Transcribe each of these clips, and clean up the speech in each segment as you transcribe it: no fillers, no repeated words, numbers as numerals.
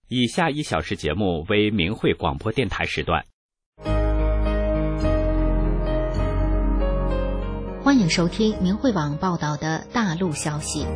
以下1小时节目为明慧广播电台时段。 欢迎收听明慧网报道的大陆消息。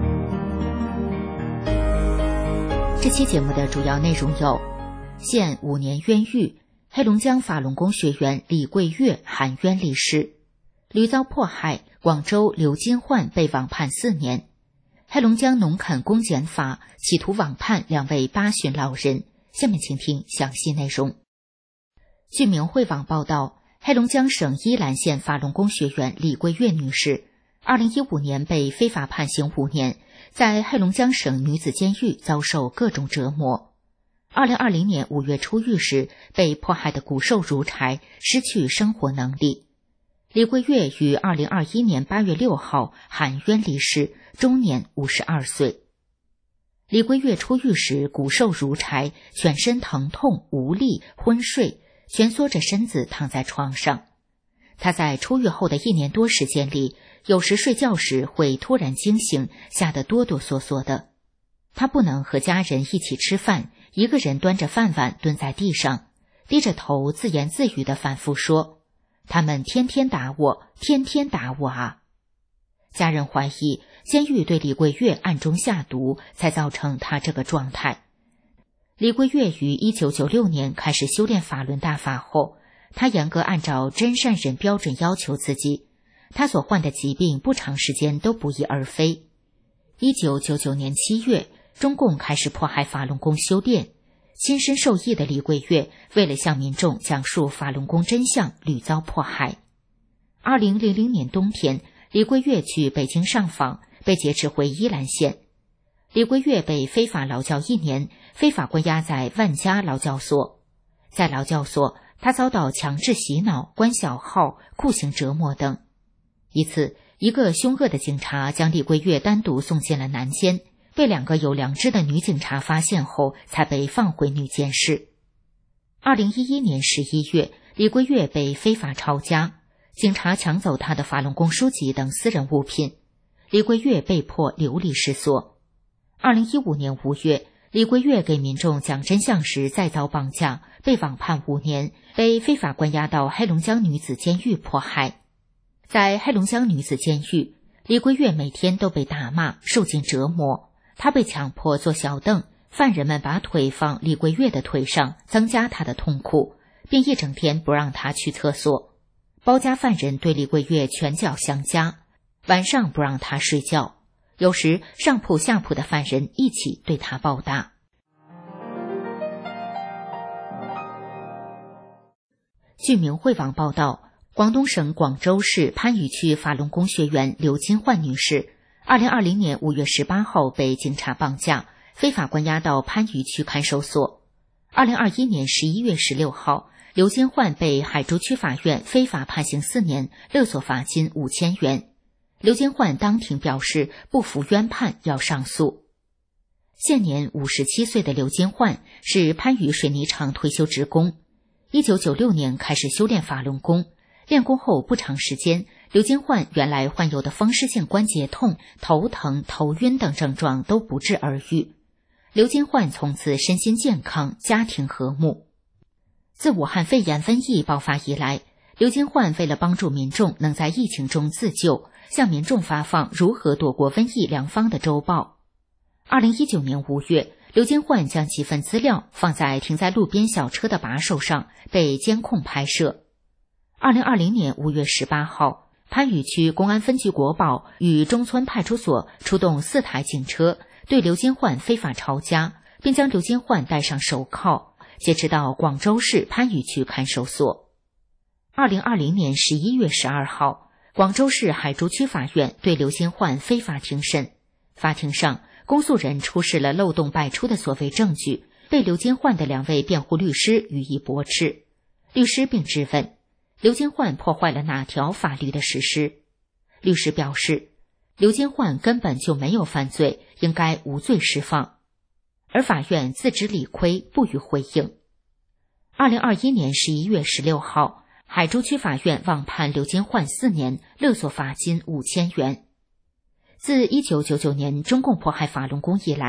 这期节目的主要内容有：限5年冤狱，黑龙江法轮功学员李桂月含冤离世；屡遭迫害，广州刘金焕被网判4年；黑龙江农垦公检法企图网判2位8旬老人。下面请听详细内容。据明慧网报道，黑龙江省依兰县法轮功学员李桂月女士2015年被非法判刑5年，在黑龙江省女子监狱遭受各种折磨。2020年5月出狱时，被迫害得骨瘦如柴，失去生活能力。李桂月于2021年8月6号含冤离世，终年52岁。李桂月出狱时骨瘦如柴，全身疼痛无力，昏睡，蜷缩着身子躺在床上。她在出狱后的1年多时间里，有时睡觉时会突然惊醒，吓得哆哆嗦嗦的。她不能和家人一起吃饭，一个人端着饭碗蹲在地上，低着头自言自语地反复说：他们天天打我，天天打我啊！家人怀疑监狱对李桂月暗中下毒，才造成她这个状态。李桂月于1996年开始修炼法轮大法后，她严格按照真善忍标准要求自己，她所患的疾病不长时间都不翼而飞。1999年7月，中共开始迫害法轮功修炼，亲身受益的李桂月为了向民众讲述法轮功真相，屡遭迫害。2000年冬天，李桂月去北京上访，被劫持回依兰县。李桂月被非法劳教1年，非法关押在万家劳教所。在劳教所，他遭到强制洗脑、关小号、酷刑折磨等。一次，一个凶恶的警察将李桂月单独送进了男监，被2个有良知的女警察发现后，才被放回女监室。2011年11月，李桂月被非法抄家，警察抢走她的法轮功书籍等私人物品，李桂月被迫流离失所。2015年5月，李桂月给民众讲真相时再遭绑架，被网判5年，被非法关押到黑龙江女子监狱迫害。在黑龙江女子监狱，李桂月每天都被打骂，受尽折磨。她被强迫坐小凳，犯人们把腿放李桂月的腿上，增加她的痛苦，并一整天不让她去厕所。包夹犯人对李桂月拳脚相加，晚上不让她睡觉，有时上铺下铺的犯人一起对她暴打。据明慧网报道，广东省广州市番禺区法轮功学员刘金焕女士2020年5月18号被警察绑架，非法关押到番禺区看守所。2021年11月16号，刘金焕被海珠区法院非法判刑4年，勒索罚金5000元。刘金焕当庭表示不服冤判，要上诉。现年57岁的刘金焕是番禺水泥厂退休职工，1996年开始修炼法轮功，练功后不长时间，刘金焕原来患有的风湿性关节痛、头疼、头晕等症状都不治而愈。刘金焕从此身心健康，家庭和睦。自武汉肺炎瘟疫爆发以来，刘金焕为了帮助民众能在疫情中自救，向民众发放如何躲过瘟疫良方的周报。2019年5月，刘金焕将几份资料放在停在路边小车的把手上，被监控拍摄。2020年5月18号，番禺区公安分局国保与中村派出所出动4台警车，对刘金焕非法抄家，并将刘金焕戴上手铐，挟持到广州市番禺区看守所。2020年11月12号，广州市海珠区法院对刘金焕非法庭审。法庭上，公诉人出示了漏洞百出的所谓证据，被刘金焕的2位辩护律师予以驳斥。律师并质问刘金焕破坏了哪条法律的实施。律师表示，刘金焕根本就没有犯罪，应该无罪释放。而法院自知理亏，不予回应。2021年11月16号，海珠区法院网判刘金焕4年，勒索罚金5000元。自1999年中共迫害法轮功以来，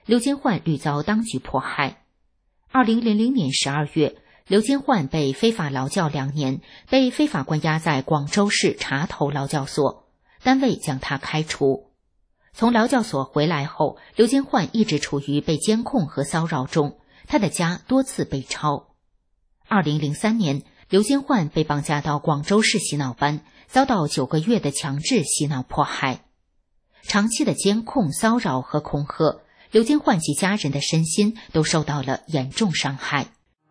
刘金焕屡遭当局迫害。2000年12月，刘金焕被非法劳教2年，被非法关押在广州市茶头劳教所，单位将他开除。从劳教所回来后，刘金焕一直处于被监控和骚扰中，他的家多次被抄。2003年，刘金焕被绑架到广州市洗脑班，遭到9个月的强制洗脑迫害。长期的监控、骚扰和恐吓，刘金焕及家人的身心都受到了严重伤害。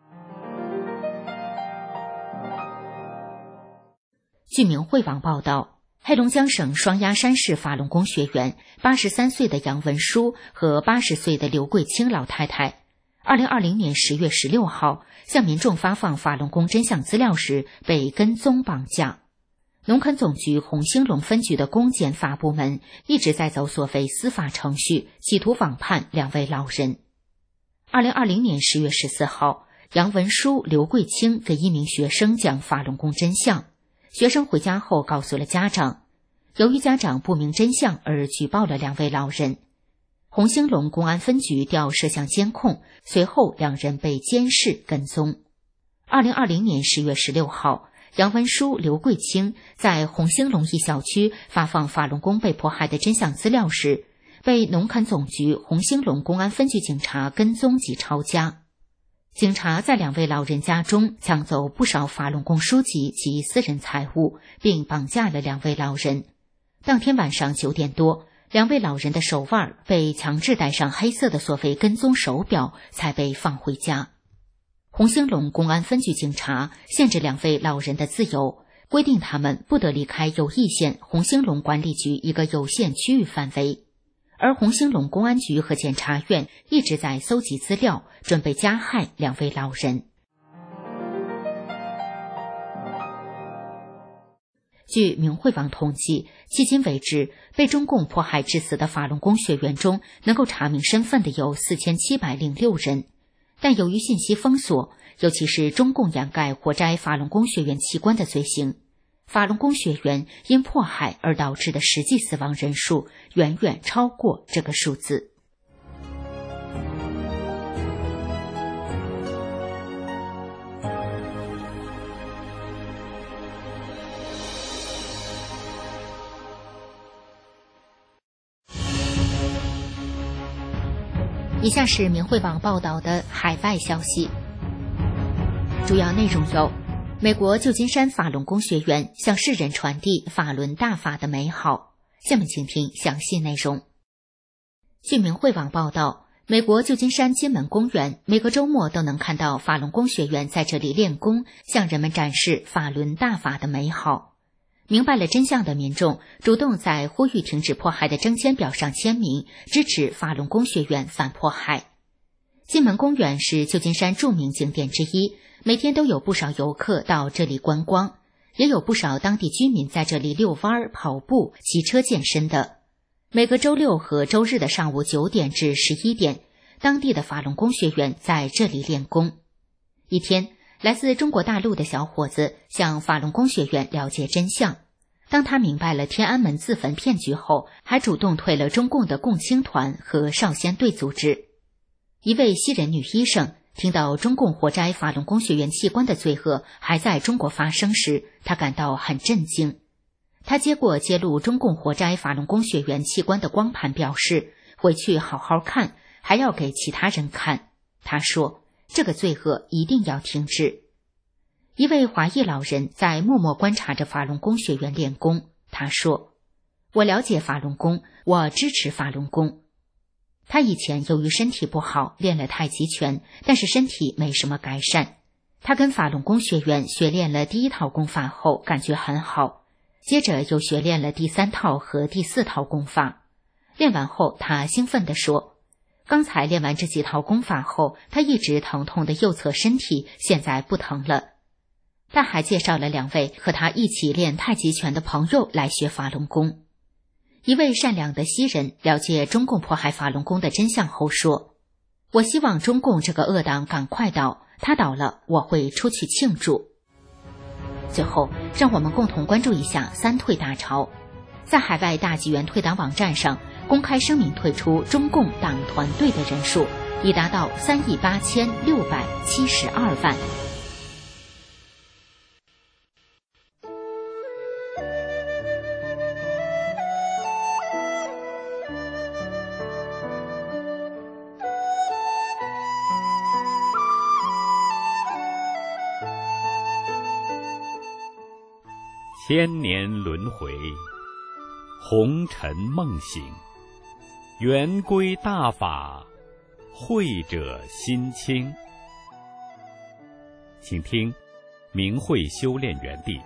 据明慧网报道，黑龙江省双鸭山市法轮功学员83岁的杨文书和80岁的刘桂清老太太2020年10月16号向民众发放法轮功真相资料时被跟踪绑架。农垦总局红兴隆分局的公检法部门一直在走所谓司法程序，企图网判2位老人。2020年10月14号，杨文书、刘桂清给一名学生讲法轮功真相，学生回家后告诉了家长，由于家长不明真相而举报了2位老人。红兴隆公安分局调摄像监控，随后2人被监视跟踪。2020年10月16号，杨文书、刘桂清在红兴隆一小区发放法轮功被迫害的真相资料时，被农垦总局红兴隆公安分局警察跟踪及抄家。警察在2位老人家中抢走不少法轮功书籍及私人财物，并绑架了2位老人。当天晚上9点多，2位老人的手腕被强制戴上黑色的所谓跟踪手表，才被放回家。红兴隆公安分局警察限制2位老人的自由，规定他们不得离开友谊县红兴隆管理局一个有限区域范围。而红兴隆公安局和检察院一直在搜集资料，准备加害2位老人。据明慧网统计，迄今为止，被中共迫害致死的法轮功学员中，能够查明身份的有4706人。但由于信息封锁，尤其是中共掩盖活摘法轮功学员器官的罪行，法轮功学员因迫害而导致的实际死亡人数远远超过这个数字。以下是明慧网报道的海外消息，主要内容有：美国旧金山法轮功学员向世人传递法轮大法的美好。下面请听详细内容。据明慧网报道，美国旧金山金门公园每个周末都能看到法轮功学员在这里练功，向人们展示法轮大法的美好。明白了真相的民众主动在呼吁停止迫害的征签表上签名，支持法轮功学员反迫害。金门公园是旧金山著名景点之一，每天都有不少游客到这里观光，也有不少当地居民在这里遛弯、跑步、骑车健身的。每个周六和周日的上午9点至11点，当地的法轮功学员在这里练功。一天，来自中国大陆的小伙子向法轮功学员了解真相。当他明白了天安门自焚骗局后，还主动退了中共的共青团和少先队组织。一位西人女医生听到中共活摘法轮功学员器官的罪恶还在中国发生时，她感到很震惊。她接过揭露中共活摘法轮功学员器官的光盘，表示回去好好看，还要给其他人看。她说，这个罪恶一定要停止。一位华裔老人在默默观察着法轮功学员练功。他说，我了解法轮功，我支持法轮功。他以前由于身体不好，练了太极拳，但是身体没什么改善。他跟法轮功学员学练了第1套功法后，感觉很好，接着又学练了第3套和第4套功法。练完后，他兴奋地说，刚才练完这几套功法后，他一直疼痛的右侧身体现在不疼了。他还介绍了2位和他一起练太极拳的朋友来学法轮功。一位善良的西人了解中共迫害法轮功的真相后说，我希望中共这个恶党赶快倒，他倒了我会出去庆祝。最后，让我们共同关注一下3退大潮。在海外大纪元退党网站上， 公开声明退出中共党团队的人数已达到3.8672万。 千年轮回，红尘梦醒，圆规大法，慧者心清。请听明慧修炼园地。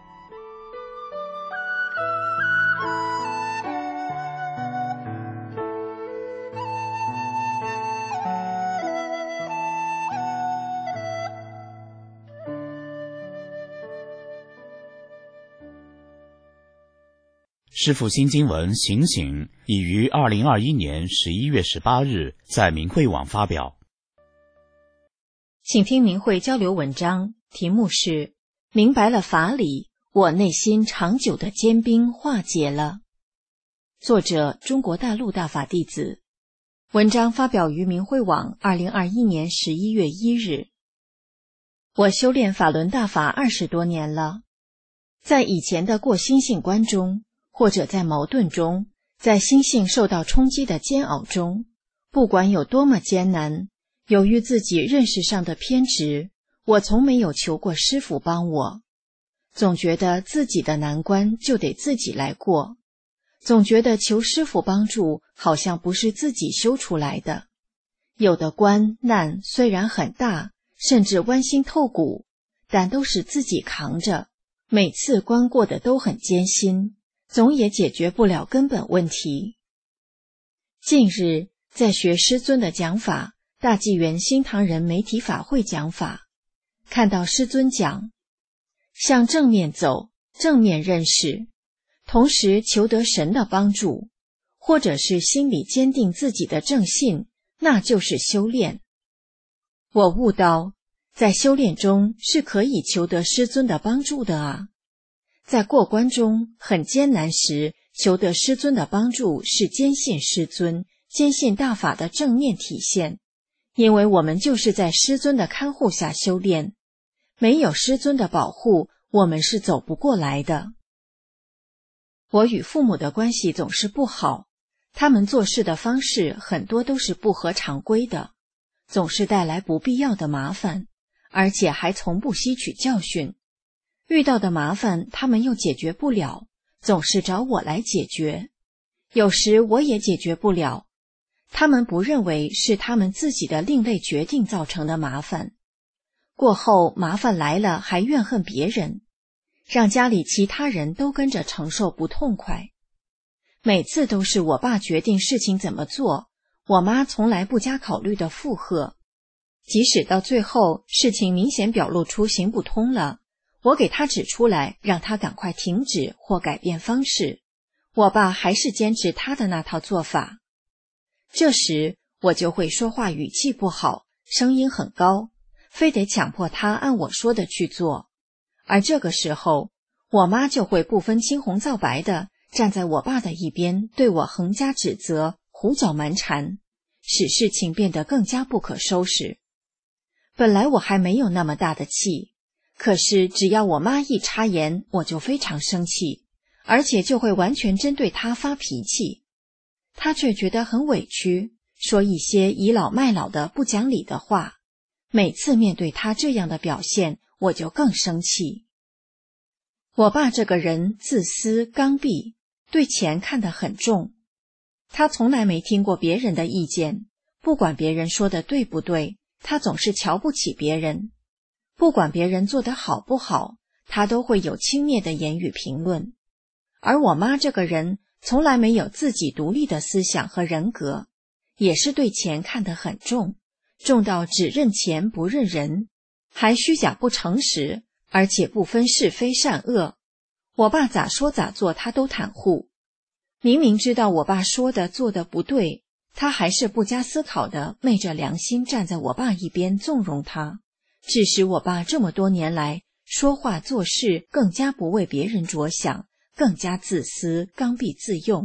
师父新经文醒醒已于2021年11月18日在明慧网发表。 请听明慧交流文章，题目是明白了法理，我内心长久的坚冰化解了。作者中国大陆大法弟子。文章发表于明慧网2021年11月1日。我修炼法轮大法20多年了，在以前的过心性观中，或者在矛盾中，在心性受到冲击的煎熬中，不管有多么艰难，由于自己认识上的偏执，我从没有求过师父帮我，总觉得自己的难关就得自己来过，总觉得求师父帮助好像不是自己修出来的。有的关难虽然很大，甚至剜心透骨，但都是自己扛着，每次关过的都很艰辛，总也解决不了根本问题。近日在学师尊的讲法，大纪元新唐人媒体法会讲法，看到师尊讲向正面走，正面认识，同时求得神的帮助，或者是心里坚定自己的正信，那就是修炼。我悟到在修炼中是可以求得师尊的帮助的啊。在过关中很艰难时，求得师尊的帮助是坚信师尊，坚信大法的正面体现。因为我们就是在师尊的看护下修炼，没有师尊的保护，我们是走不过来的。我与父母的关系总是不好，他们做事的方式很多都是不合常规的，总是带来不必要的麻烦，而且还从不吸取教训。遇到的麻烦他们又解决不了，总是找我来解决，有时我也解决不了，他们不认为是他们自己的另类决定造成的麻烦，过后麻烦来了还怨恨别人，让家里其他人都跟着承受不痛快。每次都是我爸决定事情怎么做，我妈从来不加考虑的附和，即使到最后事情明显表露出行不通了，我给他指出来，让他赶快停止或改变方式，我爸还是坚持他的那套做法。这时我就会说话语气不好，声音很高，非得强迫他按我说的去做。而这个时候，我妈就会不分青红皂白的站在我爸的一边，对我横加指责，胡搅蛮缠，使事情变得更加不可收拾。本来我还没有那么大的气，可是只要我妈一插言，我就非常生气，而且就会完全针对她发脾气。她却觉得很委屈，说一些倚老卖老的不讲理的话。每次面对她这样的表现，我就更生气。我爸这个人自私刚愎，对钱看得很重。他从来没听过别人的意见，不管别人说的对不对，他总是瞧不起别人。不管别人做得好不好，他都会有轻蔑的言语评论。而我妈这个人从来没有自己独立的思想和人格，也是对钱看得很重，重到只认钱不认人，还虚假不诚实，而且不分是非善恶。我爸咋说咋做他都袒护。明明知道我爸说的做的不对，他还是不加思考的昧着良心站在我爸一边纵容他，致使我爸这么多年来说话做事更加不为别人着想，更加自私刚愎自用，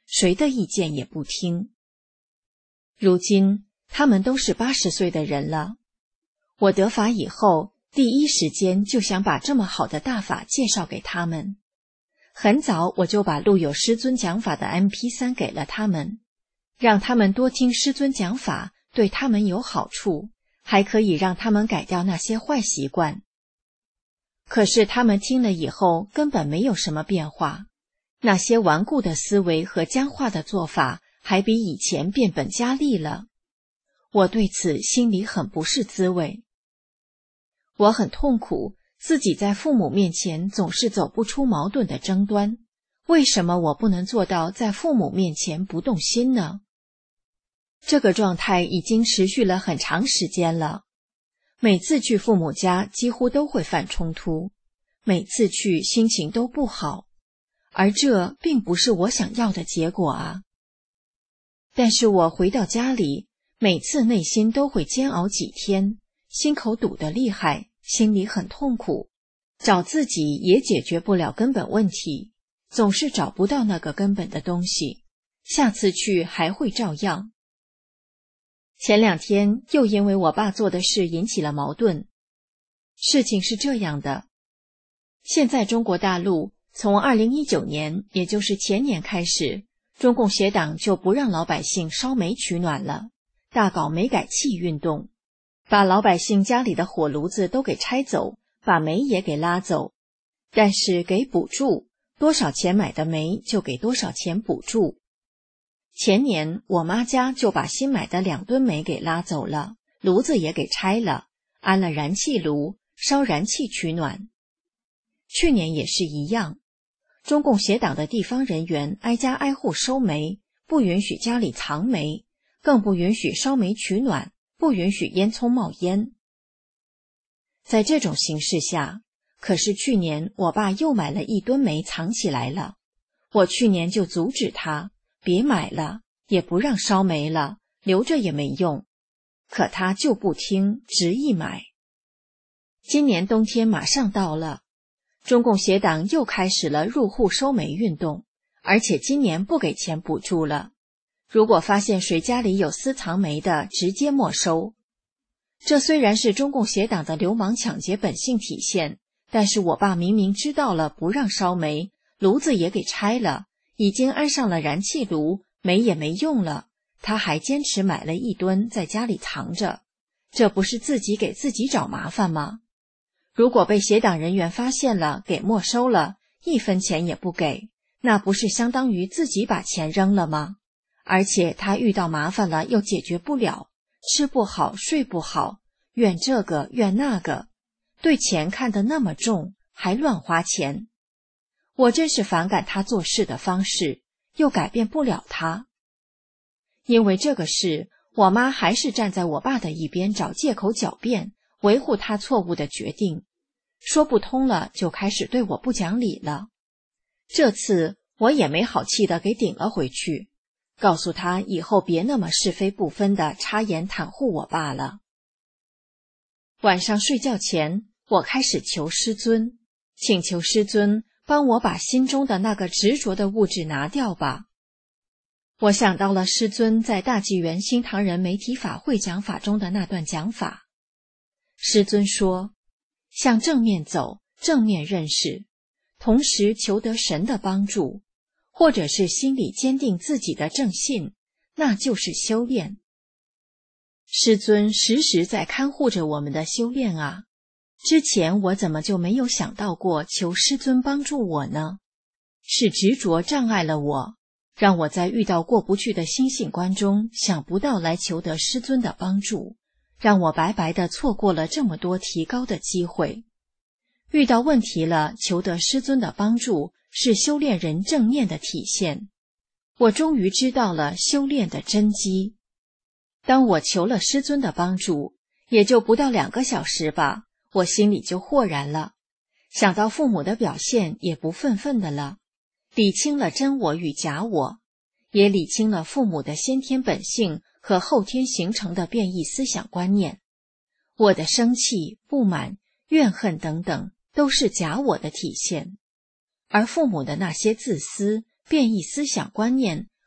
谁的意见也不听。如今他们都是80岁的人了，我得法以后，第一时间就想把这么好的大法介绍给他们。很早我就把录有师尊讲法的 MP3 给了他们，让他们多听师尊讲法，对他们有好处，还可以让他们改掉那些坏习惯。可是他们听了以后根本没有什么变化，那些顽固的思维和僵化的做法还比以前变本加厉了。我对此心里很不是滋味。我很痛苦，自己在父母面前总是走不出矛盾的争端，为什么我不能做到在父母面前不动心呢？这个状态已经持续了很长时间了。每次去父母家几乎都会犯冲突，每次去心情都不好，而这并不是我想要的结果啊。但是我回到家里，每次内心都会煎熬几天，心口堵得厉害，心里很痛苦，找自己也解决不了根本问题，总是找不到那个根本的东西，下次去还会照样。前2天又因为我爸做的事引起了矛盾。事情是这样的，现在中国大陆从2019年，也就是前年开始，中共协党就不让老百姓烧煤取暖了，大搞煤改气运动，把老百姓家里的火炉子都给拆走，把煤也给拉走，但是给补助，多少钱买的煤就给多少钱补助。前年我妈家就把新买的2吨煤给拉走了，炉子也给拆了，安了燃气炉，烧燃气取暖。去年也是一样，中共协党的地方人员挨家挨户收煤，不允许家里藏煤，更不允许烧煤取暖，不允许烟囱冒烟。在这种形势下，可是去年我爸又买了1吨煤藏起来了，我去年就阻止他别买了，也不让烧煤了，留着也没用，可他就不听，执意买。今年冬天马上到了，中共协党又开始了入户收煤运动，而且今年不给钱补助了，如果发现谁家里有私藏煤的，直接没收。这虽然是中共协党的流氓抢劫本性体现，但是我爸明明知道了不让烧煤，炉子也给拆了，已经安上了燃气炉，煤也没用了，他还坚持买了1吨在家里藏着，这不是自己给自己找麻烦吗？如果被协党人员发现了，给没收了，1分钱也不给，那不是相当于自己把钱扔了吗？而且他遇到麻烦了又解决不了，吃不好睡不好，怨这个怨那个，对钱看得那么重，还乱花钱。我真是反感他做事的方式，又改变不了他。因为这个事，我妈还是站在我爸的一边找借口狡辩，维护他错误的决定，说不通了就开始对我不讲理了。这次我也没好气的给顶了回去，告诉他以后别那么是非不分的插言袒护我爸了。晚上睡觉前，我开始求师尊，请求师尊帮我把心中的那个执着的物质拿掉吧。我想到了师尊在大纪元新唐人媒体法会讲法中的那段讲法。师尊说，向正面走，正面认识，同时求得神的帮助，或者是心里坚定自己的正信，那就是修炼。师尊时时在看护着我们的修炼啊，之前我怎么就没有想到过求师尊帮助我呢？是执着障碍了我，让我在遇到过不去的心性关中想不到来求得师尊的帮助，让我白白地错过了这么多提高的机会。遇到问题了，求得师尊的帮助是修炼人正念的体现。我终于知道了修炼的真机。当我求了师尊的帮助，也就不到2个小时吧，我心里就豁然了，想到父母的表现也不愤愤的了，理清了真我与假我，也理清了父母的先天本性和后天形成的变异思想观念。我的生气、不满、怨恨等等都是假我的体现，而父母的那些自私、变异思想观念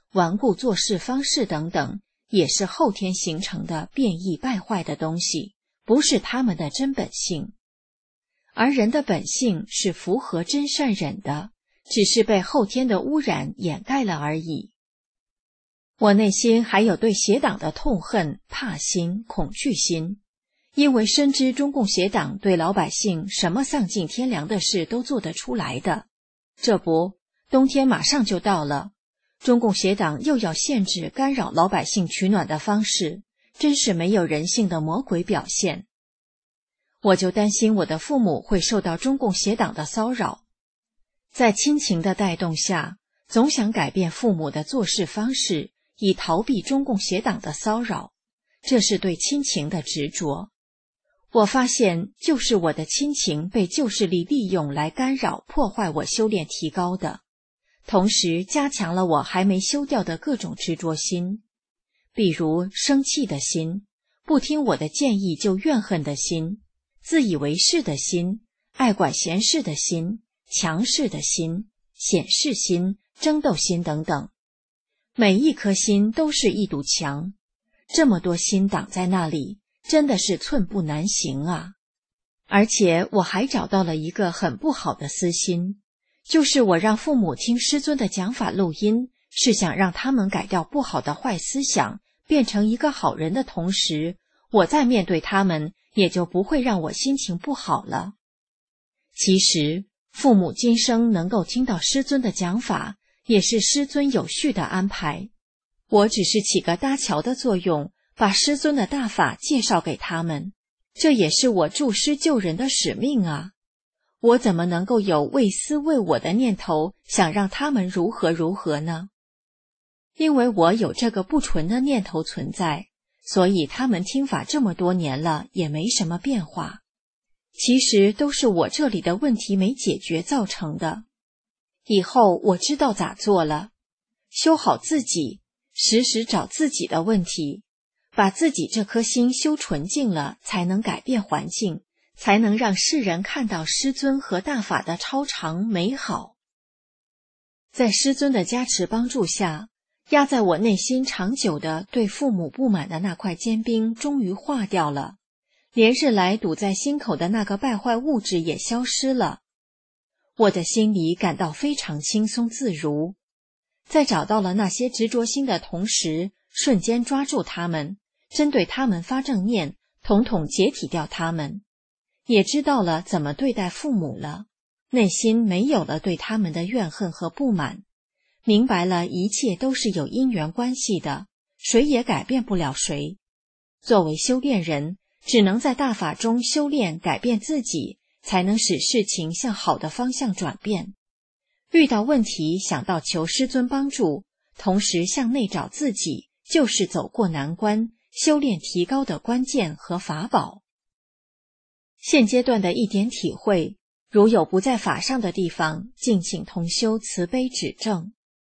顽固做事方式等等，也是后天形成的变异败坏的东西，不是他们的真本性。而人的本性是符合真善忍的，只是被后天的污染掩盖了而已。我内心还有对邪党的痛恨、怕心、恐惧心，因为深知中共邪党对老百姓什么丧尽天良的事都做得出来的。这不，冬天马上就到了，中共邪党又要限制干扰老百姓取暖的方式，真是没有人性的魔鬼表现。我就担心我的父母会受到中共邪党的骚扰，在亲情的带动下，总想改变父母的做事方式，以逃避中共邪党的骚扰，这是对亲情的执着。我发现，就是我的亲情被旧势力利用来干扰、破坏我修炼提高的，同时加强了我还没修掉的各种执着心，比如生气的心、不听我的建议就怨恨的心、自以为是的心、爱管闲事的心、强势的心、显示心、争斗心等等。每一颗心都是一堵墙，这么多心挡在那里，真的是寸步难行啊！而且我还找到了一个很不好的私心，就是我让父母听师尊的讲法录音，是想让他们改掉不好的坏思想，变成一个好人的同时，我再面对他们，也就不会让我心情不好了。其实，父母今生能够听到师尊的讲法，也是师尊有序的安排。我只是起个搭桥的作用，把师尊的大法介绍给他们，这也是我助师救人的使命啊！我怎么能够有为私为我的念头，想让他们如何如何呢？因为我有这个不纯的念头存在，所以他们听法这么多年了，也没什么变化。其实都是我这里的问题没解决造成的。以后我知道咋做了，修好自己，时时找自己的问题，把自己这颗心修纯净了，才能改变环境，才能让世人看到师尊和大法的超常美好。在师尊的加持帮助下，压在我内心长久的对父母不满的那块坚冰终于化掉了，连日来堵在心口的那个败坏物质也消失了。我的心里感到非常轻松自如，在找到了那些执着心的同时，瞬间抓住他们，针对他们发正念，统统解体掉他们。也知道了怎么对待父母了，内心没有了对他们的怨恨和不满，明白了一切都是有因缘关系的，谁也改变不了谁。作为修炼人，只能在大法中修炼改变自己，才能使事情向好的方向转变。遇到问题想到求师尊帮助，同时向内找自己，就是走过难关、修炼提高的关键和法宝。现阶段的一点体会，如有不在法上的地方，敬请同修慈悲指正。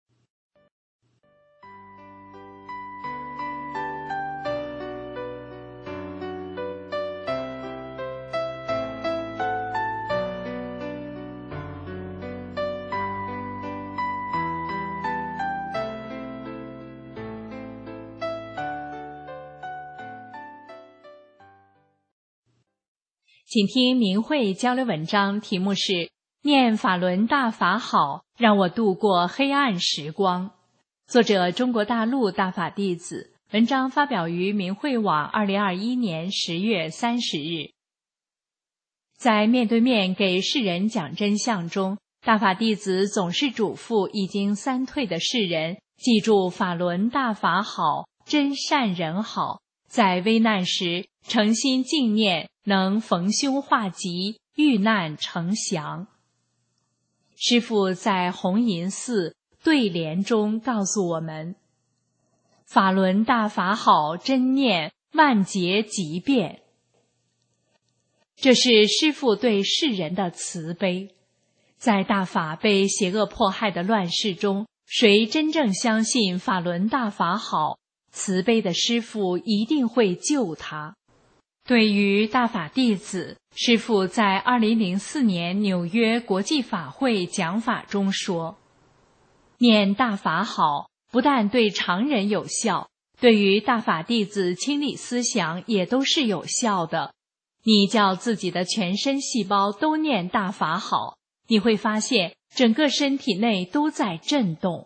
请听明慧交流文章，题目是念法轮大法好，让我度过黑暗时光。作者中国大陆大法弟子，文章发表于明慧网2021年10月30日。在面对面给世人讲真相中，大法弟子总是嘱咐已经三退的世人，记住法轮大法好，真善人好，在危难时诚心敬念，能逢凶化吉，遇难成祥。师父在红银寺对联中告诉我们，法轮大法好，真念万劫即变。这是师父对世人的慈悲。在大法被邪恶迫害的乱世中，谁真正相信法轮大法好，慈悲的师父一定会救他。对于大法弟子，师父在2004年纽约国际法会讲法中说，念大法好， 不但对常人有效，对于大法弟子清理思想也都是有效的。你叫自己的全身细胞都念大法好，你会发现整个身体内都在震动。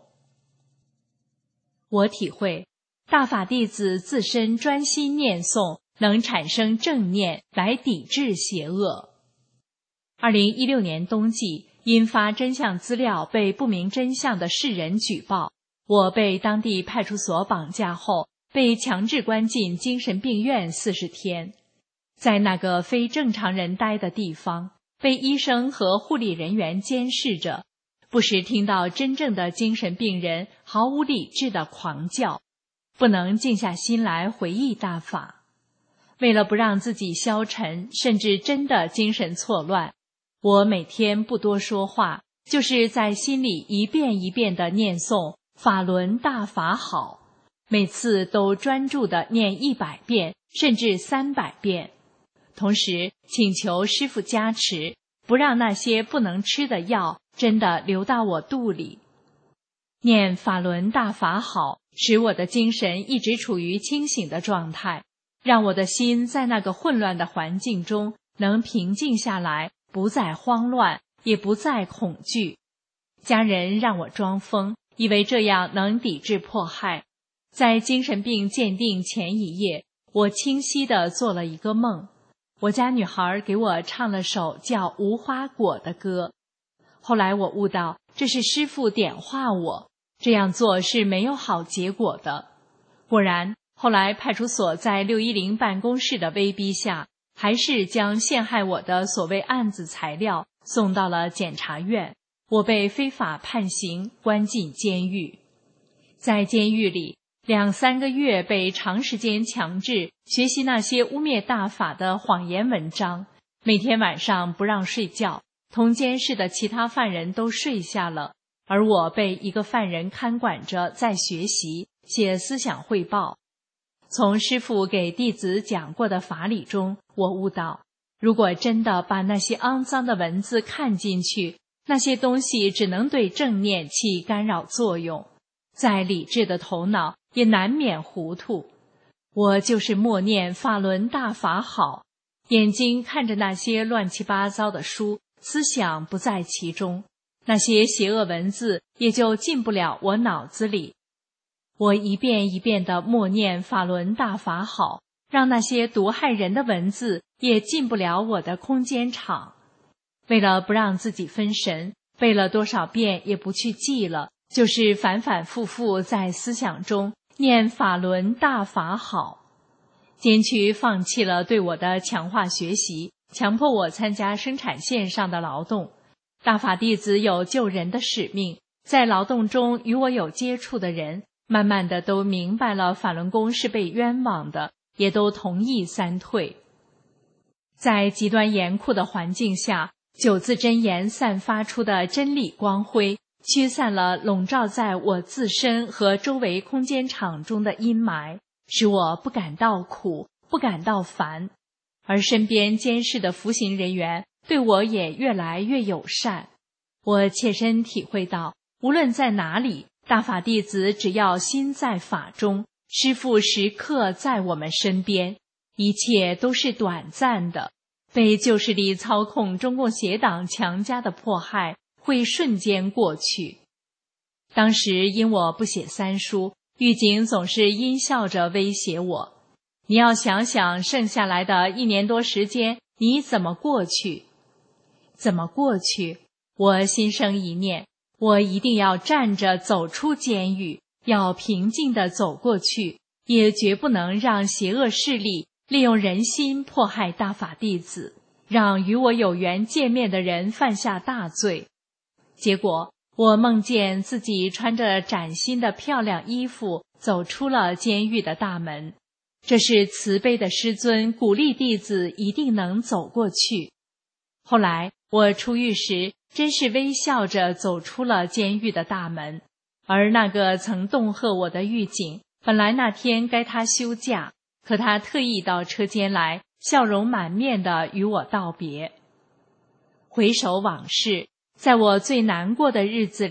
我体会，大法弟子自身专心念诵，能产生正念来抵制邪恶。2016年冬季，因发真相资料被不明真相的世人举报，我被当地派出所绑架后，被强制关进精神病院40天。在那个非正常人待的地方，被医生和护理人员监视着，不时听到真正的精神病人毫无理智的狂叫，不能静下心来回忆大法。为了不让自己消沉，甚至真的精神错乱，我每天不多说话，就是在心里一遍一遍地念诵法轮大法好，每次都专注地念100遍，甚至300遍。同时请求师父加持，不让那些不能吃的药真的流到我肚里。念法轮大法好，使我的精神一直处于清醒的状态，让我的心在那个混乱的环境中能平静下来，不再慌乱，也不再恐惧。家人让我装疯，以为这样能抵制迫害。在精神病鉴定前一夜，我清晰地做了一个梦，我家女孩给我唱了首叫《无花果》的歌。后来我悟到，这是师父点化我，这样做是没有好结果的。果然，后来派出所在610办公室的威逼下，还是将陷害我的所谓案子材料送到了检察院，我被非法判刑，关进监狱。在监狱里2-3个月，被长时间强制学习那些污蔑大法的谎言文章，每天晚上不让睡觉，同监室的其他犯人都睡下了，而我被一个犯人看管着，在学习写思想汇报。从师父给弟子讲过的法理中，我悟到，如果真的把那些肮脏的文字看进去，那些东西只能对正念起干扰作用，再理智的头脑也难免糊涂。我就是默念法轮大法好，眼睛看着那些乱七八糟的书，思想不在其中，那些邪恶文字也就进不了我脑子里。我一遍一遍地默念法轮大法好，让那些毒害人的文字也进不了我的空间场。为了不让自己分神，背了多少遍也不去记了，就是反反复复在思想中念法轮大法好。监区放弃了对我的强化学习，强迫我参加生产线上的劳动。大法弟子有救人的使命，在劳动中与我有接触的人，慢慢的都明白了法轮功是被冤枉的，也都同意三退。在极端严酷的环境下，9字真言散发出的真理光辉，驱散了笼罩在我自身和周围空间场中的阴霾，使我不感到苦，不感到烦。而身边监视的服刑人员对我也越来越友善。我切身体会到，无论在哪里，大法弟子只要心在法中，师父时刻在我们身边，一切都是短暂的。被旧势力操控中共邪党强加的迫害会瞬间过去。当时因我不写三书，狱警总是阴笑着威胁我，你要想想剩下来的1年多时间你怎么过去。怎么过去？我心生一念，我一定要站着走出监狱，要平静地走过去，也绝不能让邪恶势力利用人心迫害大法弟子，让与我有缘见面的人犯下大罪。结果我梦见自己穿着崭新的漂亮衣服走出了监狱的大门，这是慈悲的师尊鼓励弟子一定能走过去。后来我出狱时真是微笑着走出了监狱的大门，而那个曾恫吓我的狱警，本来那天该他休假，可他特意到车间来，笑容满面地与我道别。回首往事，在我最难过的日子里，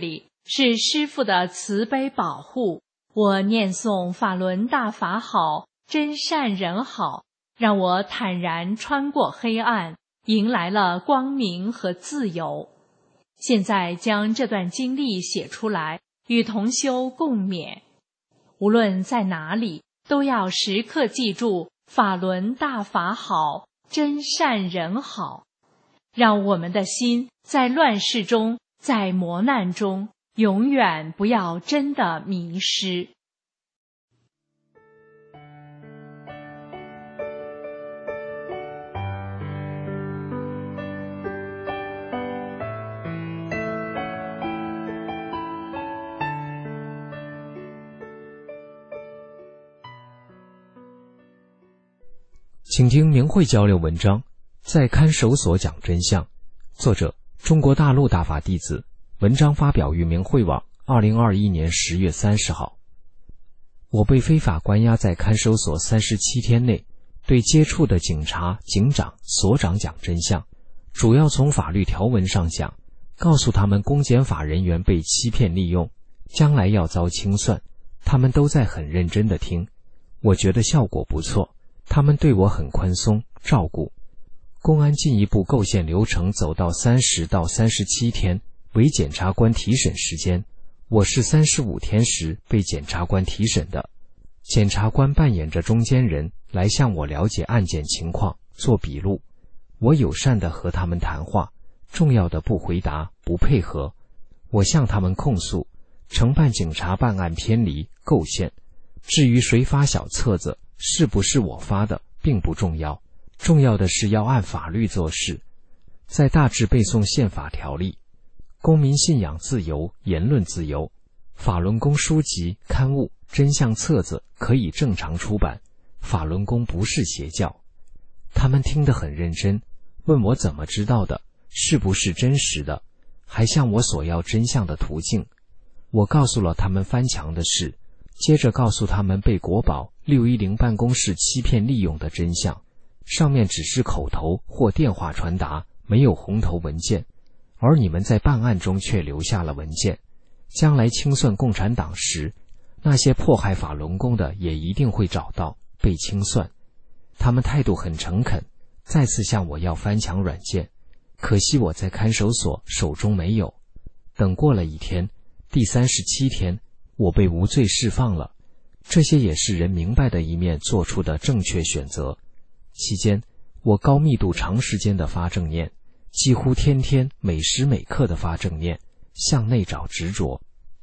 是师父的慈悲保护。我念诵法轮大法好，真善人好，让我坦然穿过黑暗，迎来了光明和自由。现在将这段经历写出来，与同修共勉。无论在哪里，都要时刻记住法轮大法好，真善人好，让我们的心在乱世中，在磨难中，永远不要真的迷失。 请听明慧交流文章，在看守所讲真相。作者：中国大陆大法弟子。文章发表于明慧网2021年10月30号。我被非法关押在看守所37天内，对接触的警察、警长、所长讲真相，主要从法律条文上讲，告诉他们公检法人员被欺骗利用，将来要遭清算。他们都在很认真地听，我觉得效果不错，他们对我很宽松照顾。公安进一步构陷流程走到30到37天为检察官提审时间，我是35天时被检察官提审的。检察官扮演着中间人来向我了解案件情况，做笔录。我友善地和他们谈话，重要的不回答，不配合。我向他们控诉承办警察办案偏离构陷，至于谁发小册子是不是我发的并不重要，重要的是要按法律做事。在大致背诵宪法条例，公民信仰自由、言论自由，法轮功书籍、刊物、真相册子可以正常出版，法轮功不是邪教。他们听得很认真，问我怎么知道的，是不是真实的，还向我索要真相的途径。我告诉了他们翻墙的事，接着告诉他们被国保610办公室欺骗利用的真相，上面只是口头或电话传达，没有红头文件，而你们在办案中却留下了文件，将来清算共产党时，那些迫害法轮功的也一定会找到，被清算。他们态度很诚恳，再次向我要翻墙软件，可惜我在看守所手中没有。等过了一天，第37天，我被无罪释放了，这些也是人明白的一面做出的正确选择。期间，我高密度长时间的发正念，几乎天天每时每刻的发正念，向内找执着。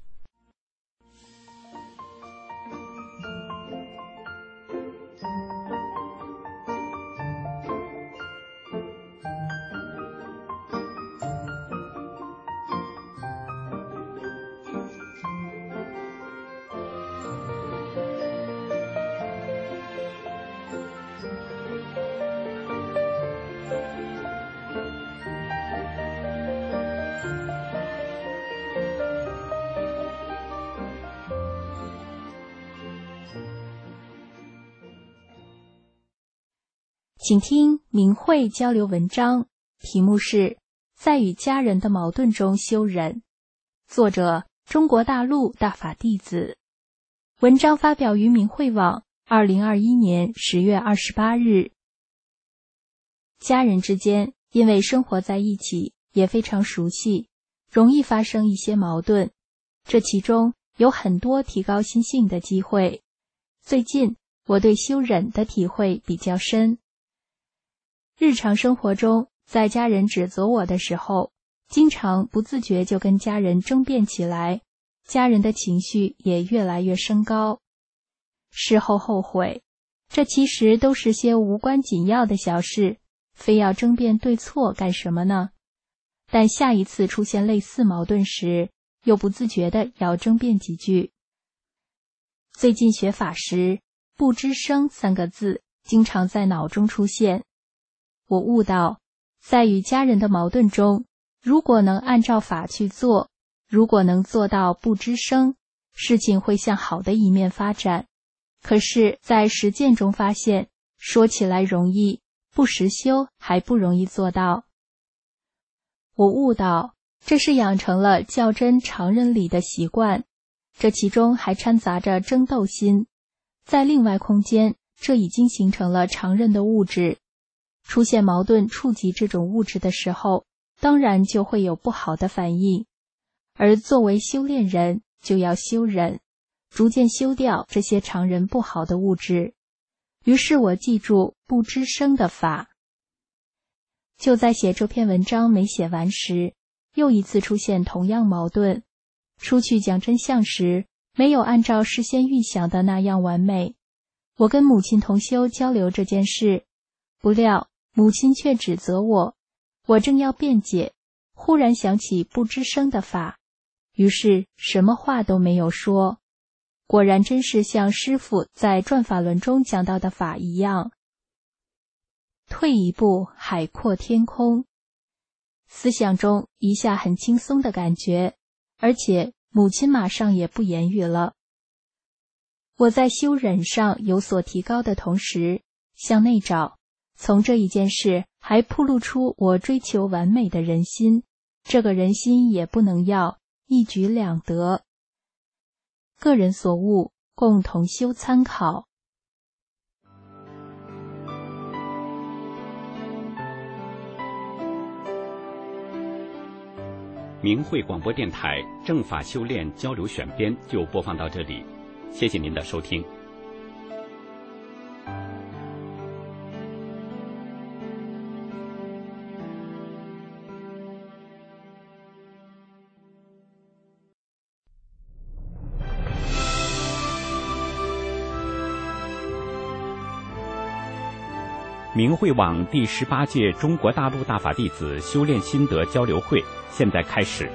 请听明慧交流文章，题目是在与家人的矛盾中修忍，作者中国大陆大法弟子。文章发表于明慧网2021年10月28日。家人之间因为生活在一起，也非常熟悉，容易发生一些矛盾，这其中有很多提高心性的机会。最近我对修忍的体会比较深。日常生活中，在家人指责我的时候，经常不自觉就跟家人争辩起来，家人的情绪也越来越升高。事后后悔，这其实都是些无关紧要的小事，非要争辩对错干什么呢？但下一次出现类似矛盾时，又不自觉地要争辩几句。最近学法时，不知生3个字经常在脑中出现。我悟到，在与家人的矛盾中，如果能按照法去做，如果能做到不知生，事情会向好的一面发展。可是，在实践中发现，说起来容易，不实修还不容易做到。我悟到， 这是养成了较真常人理的习惯，这其中还掺杂着争斗心。在另外空间，这已经形成了常人的物质。出现矛盾触及这种物质的时候，当然就会有不好的反应。而作为修炼人，就要修忍，逐渐修掉这些常人不好的物质。于是我记住不知生的法。就在写这篇文章没写完时，又一次出现同样矛盾。出去讲真相时，没有按照事先预想的那样完美。我跟母亲同修交流这件事，不料母亲却指责我。我正要辩解，忽然想起不知生的法，于是什么话都没有说。果然真是像师父在转法轮中讲到的法一样，退一步海阔天空。思想中一下很轻松的感觉，而且母亲马上也不言语了。我在修忍上有所提高的同时，向内找，从这一件事还暴露出我追求完美的人心，这个人心也不能要，一举两得。个人所悟，共同修参考。 明慧广播电台正法修炼交流选编就播放到这里，谢谢您的收听。明慧网第18届中国大陆大法弟子修炼心得交流会现在开始。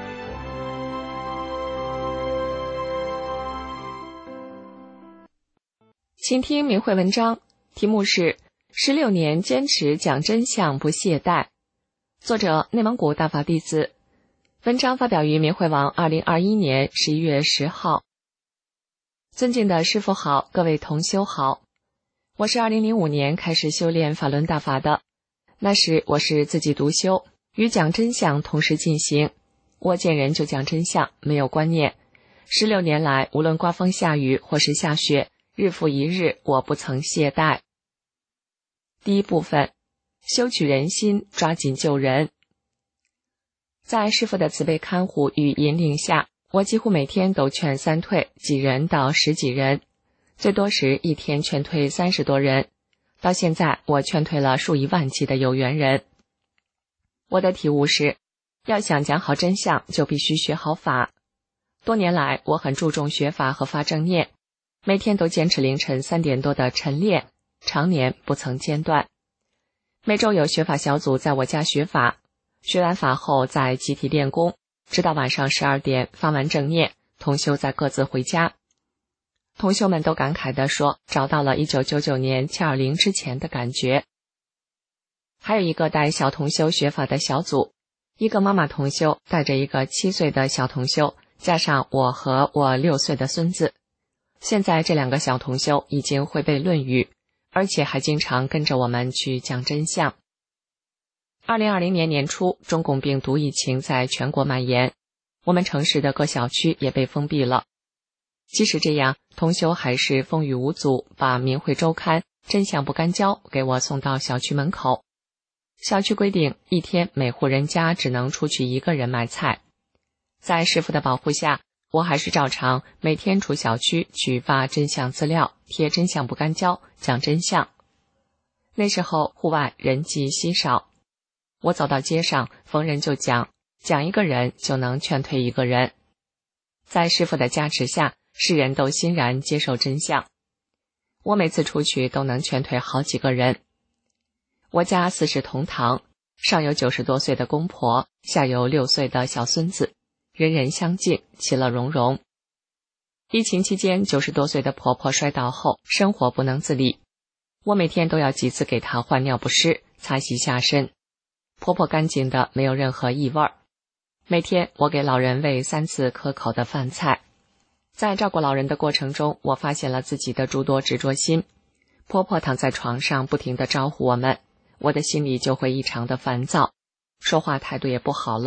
请听明慧文章，题目是16年坚持讲真相不懈怠，作者内蒙古大法弟子。文章发表于明慧网2021年11月10号。尊敬的师父好，各位同修好。我是2005年开始修炼法轮大法的，那时我是自己独修，与讲真相同时进行。我见人就讲真相，没有观念。16年来，无论刮风下雨或是下雪，日复一日，我不曾懈怠。第一部分，修取人心，抓紧救人。在师父的慈悲看护与引领下，我几乎每天都劝3退，几人到10几人。最多时一天劝退30多人，到现在我劝退了数以万计的有缘人。我的体悟是，要想讲好真相，就必须学好法。多年来，我很注重学法和发正念，每天都坚持凌晨3点多的晨练，常年不曾间断。每周有学法小组在我家学法，学完法后再集体练功，直到晚上12点发完正念，同修再各自回家。同修们都感慨地说，找到了1999年720之前的感觉。还有一个带小同修学法的小组，一个妈妈同修带着一个7岁的小同修，加上我和我6岁的孙子。现在这2个小同修已经会背《论语》，而且还经常跟着我们去讲真相。2020年年初，中共病毒疫情在全国蔓延，我们城市的各小区也被封闭了。即使这样，同修还是风雨无阻，把《明慧周刊》真相不干胶给我送到小区门口。小区规定，一天每户人家只能出去1个人买菜。在师父的保护下，我还是照常每天出小区去发真相资料，贴真相不干胶，讲真相。那时候户外人迹稀少，我走到街上，逢人就讲1个人就能劝退1个人。在师父的加持下，世人都欣然接受真相。我每次出去都能劝退好几个人。我家4世同堂，上有90多岁的公婆，下有6岁的小孙子，人人相敬，其乐融融。疫情期间，90多岁的婆婆摔倒后，生活不能自理，我每天都要几次给她换尿不湿，擦洗下身。婆婆干净的，没有任何异味。每天我给老人喂3次可口的饭菜。在照顾老人的过程中，我发现了自己的诸多执着心。婆婆躺在床上不停地招呼我们，我的心里就会异常的烦躁，说话态度也不好了，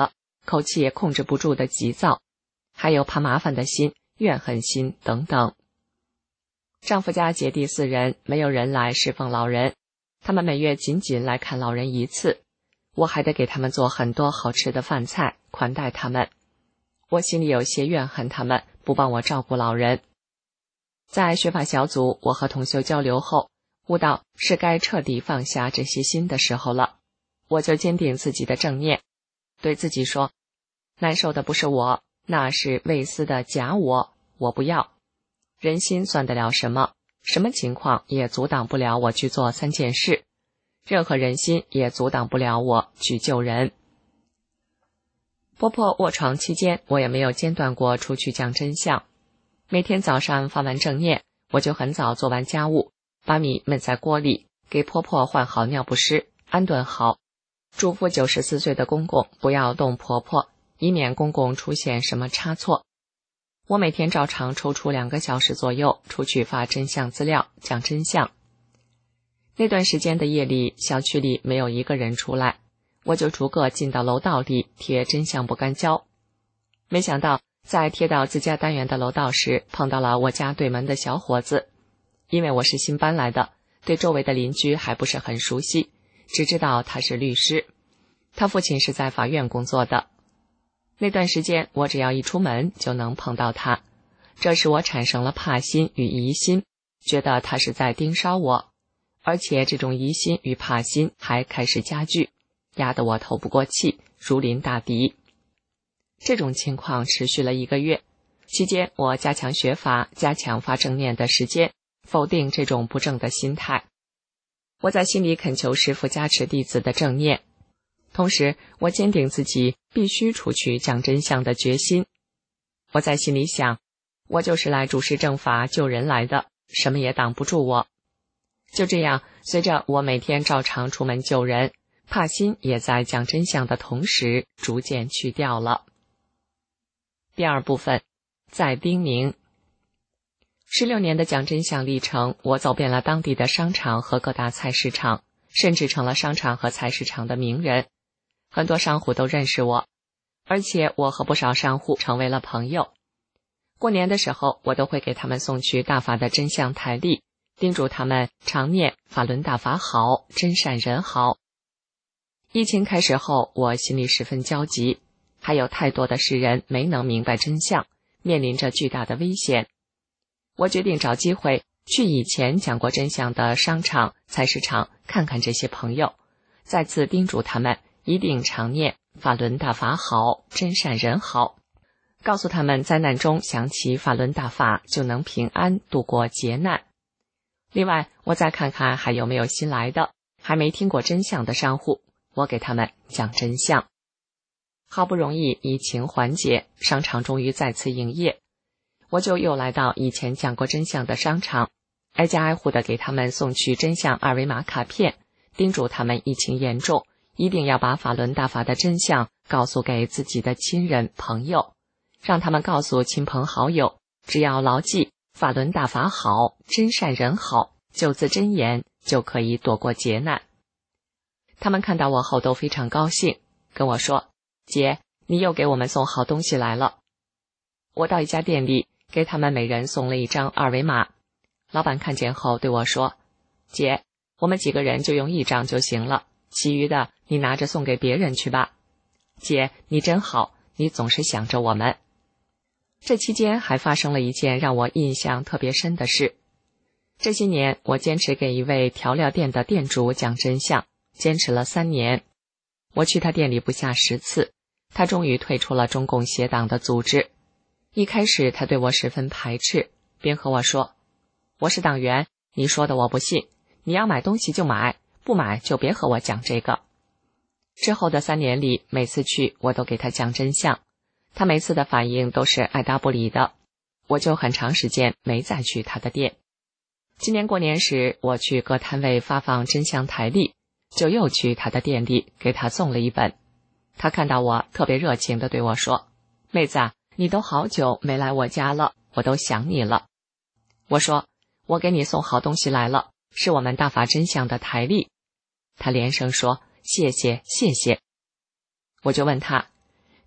口气也控制不住的急躁，还有怕麻烦的心、怨恨心等等。丈夫家姐弟4人，没有人来侍奉老人，他们每月仅仅来看老人1次，我还得给他们做很多好吃的饭菜，款待他们。我心里有些怨恨他们不帮我照顾老人。在学法小组，我和同修交流后，悟到是该彻底放下这些心的时候了。我就坚定自己的正念，对自己说，难受的不是我，那是未思的假我不要。人心算得了什么？什么情况也阻挡不了我去做3件事，任何人心也阻挡不了我去救人。婆婆卧床期间，我也没有间断过出去讲真相。每天早上发完正念，我就很早做完家务，把米焖在锅里，给婆婆换好尿不湿，安顿好，嘱咐94岁的公公不要动婆婆，以免公公出现什么差错。我每天照常抽出2个小时左右出去发真相资料，讲真相。那段时间的夜里，小区里没有一个人出来，我就逐个进到楼道里贴真相不干胶。没想到在贴到自家单元的楼道时，碰到了我家对门的小伙子。因为我是新搬来的，对周围的邻居还不是很熟悉，只知道他是律师，他父亲是在法院工作的。那段时间我只要一出门就能碰到他，这使我产生了怕心与疑心，觉得他是在盯梢我，而且这种疑心与怕心还开始加剧，压得我透不过气，如临大敌。这种情况持续了1个月，期间我加强学法，加强发正念的时间，否定这种不正的心态。我在心里恳求师父加持弟子的正念，同时我坚定自己必须除去讲真相的决心。我在心里想，我就是来主持正法救人来的，什么也挡不住我。就这样，随着我每天照常出门救人，怕心也在讲真相的同时逐渐去掉了。第2部分，再叮咛。16年的讲真相历程，我走遍了当地的商场和各大菜市场，甚至成了商场和菜市场的名人。很多商户都认识我，而且我和不少商户成为了朋友。过年的时候，我都会给他们送去大法的真相台历，叮嘱他们常念法轮大法好，真善人好。疫情开始后，我心里十分焦急，还有太多的世人没能明白真相，面临着巨大的危险。我决定找机会去以前讲过真相的商场、菜市场看看这些朋友，再次叮嘱他们一定常念法轮大法好，真善人好，告诉他们灾难中想起法轮大法就能平安度过劫难。另外，我再看看还有没有新来的还没听过真相的商户，我给他们讲真相。好不容易疫情缓解，商场终于再次营业，我就又来到以前讲过真相的商场，挨家挨户的给他们送去真相2维码卡片，叮嘱他们疫情严重，一定要把法轮大法的真相告诉给自己的亲人朋友，让他们告诉亲朋好友，只要牢记法轮大法好，真善人好，9字真言就可以躲过劫难。他们看到我后都非常高兴，跟我说，姐，你又给我们送好东西来了。我到一家店里，给他们每人送了1张2维码。老板看见后对我说，姐，我们几个人就用1张就行了，其余的你拿着送给别人去吧。姐，你真好，你总是想着我们。这期间还发生了一件让我印象特别深的事。这些年，我坚持给一位调料店的店主讲真相，坚持了3年。我去他店里不下10次，他终于退出了中共邪党的组织。一开始他对我十分排斥，并和我说，我是党员，你说的我不信，你要买东西就买，不买就别和我讲这个。之后的3年里，每次去我都给他讲真相，他每次的反应都是爱答不理的，我就很长时间没再去他的店。今年过年时，我去各摊位发放真相台历，就又去他的店里给他送了1本。他看到我，特别热情地对我说，妹子啊，你都好久没来我家了，我都想你了。我说，我给你送好东西来了，是我们大法真相的台历。他连声说，谢谢谢谢。我就问他，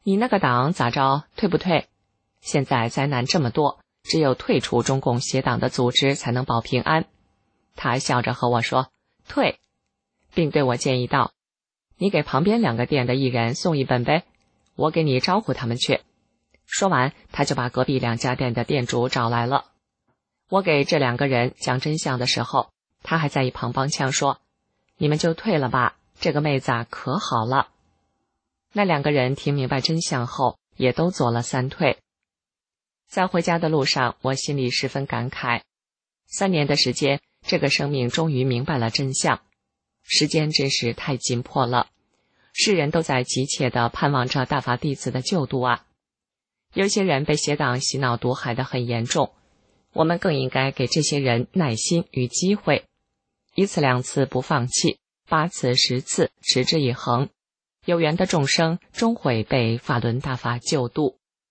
你那个党咋着，退不退？现在灾难这么多，只有退出中共邪党的组织才能保平安。他笑着和我说退，并对我建议道，你给旁边2个店的一人送一本呗，我给你招呼他们去。说完，他就把隔壁2家店的店主找来了。我给这2个人讲真相的时候，他还在一旁帮腔说，你们就退了吧，这个妹子可好了。那2个人听明白真相后，也都做了3退。在回家的路上，我心里十分感慨，3年的时间，这个生命终于明白了真相。时间真是太紧迫了，世人都在急切地盼望着大法弟子的救度啊。有些人被邪党洗脑毒害得很严重，我们更应该给这些人耐心与机会，1次2次不放弃，8次10次持之以恒，有缘的众生终会被法轮大法救度。